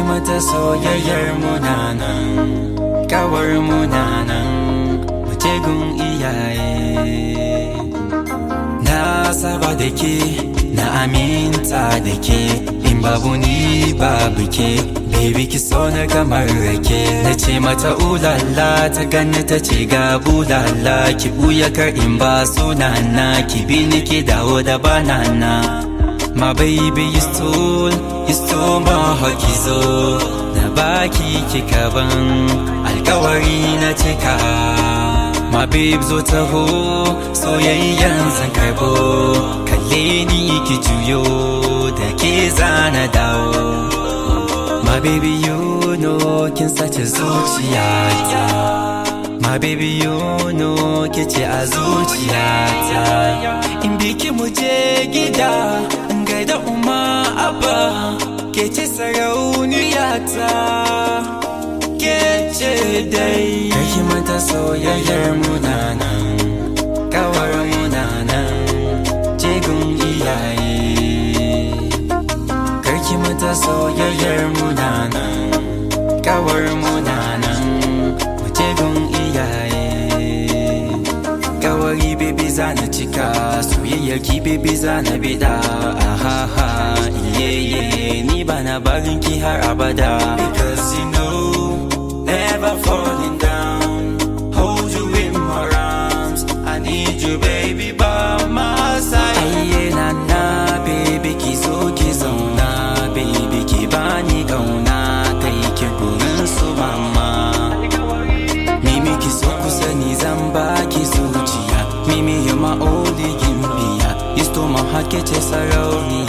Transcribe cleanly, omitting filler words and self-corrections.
mata soyayyar munanan, kawar munanan, wuce gun iyaye. Na saba da ke, na aminta da ke, in babu ni babu ke, baby ki so na kamar rake. Na ce mata ulala, ta ganni ta ce ga bulala, ki buya kar in ba sunana, ki bi ni ki dawo da banana. My baby you stole my heart, ki zo na baki kika ban alkawari na cika. My babe zo taho, soyayyan zan karbo, kalle ni ki juyo, da ke zana dawo. My baby you know kin sace zuciyata, my baby you know kice a zuciyata. In biki mu je gida, in gaida umma abba, kece sarauniyata, kece dai. Karki mata soyayyar munanan, kawar munanan, jegun iyaye. Karki mata soyayyar munanan, kawar munanan, jegun iyaye. Kawari baby zana cika, soyayyar ki baby zana bida. Ahaha, yeah, ni bana barin ki har abada. Because you know, never falling down, hold you in my arms, I need you baby by my side. Aye nana, baby ki zo ki zauna, baby ki bani kauna, kai ki gurin su mama. Mimi ki so kusa ni zan baki zuciya, Mimi you're my only gimbiya, you stole my heart, kece sarauniya.